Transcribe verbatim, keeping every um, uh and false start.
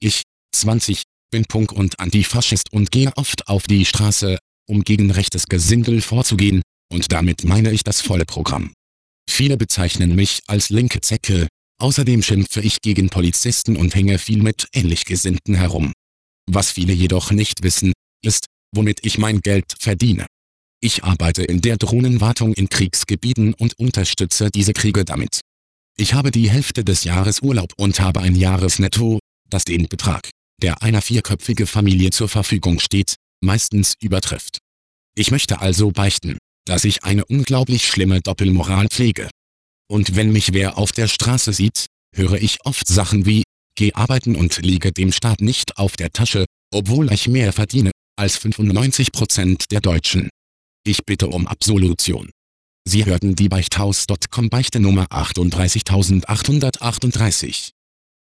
Ich, zwanzig, bin Punk und Antifaschist und gehe oft auf die Straße, um gegen rechtes Gesindel vorzugehen, und damit meine ich das volle Programm. Viele bezeichnen mich als linke Zecke, außerdem schimpfe ich gegen Polizisten und hänge viel mit ähnlich Gesinnten herum. Was viele jedoch nicht wissen, ist, womit ich mein Geld verdiene. Ich arbeite in der Drohnenwartung in Kriegsgebieten und unterstütze diese Kriege damit. Ich habe die Hälfte des Jahres Urlaub und habe ein Jahresnetto, das den Betrag, der einer vierköpfigen Familie zur Verfügung steht, meistens übertrifft. Ich möchte also beichten, dass ich eine unglaublich schlimme Doppelmoral pflege. Und wenn mich wer auf der Straße sieht, höre ich oft Sachen wie, geh arbeiten und liege dem Staat nicht auf der Tasche, obwohl ich mehr verdiene als fünfundneunzig Prozent der Deutschen. Ich bitte um Absolution. Sie hörten die Beichthaus Punkt com Beichte Nummer achtunddreißigtausendachthundertachtunddreißig.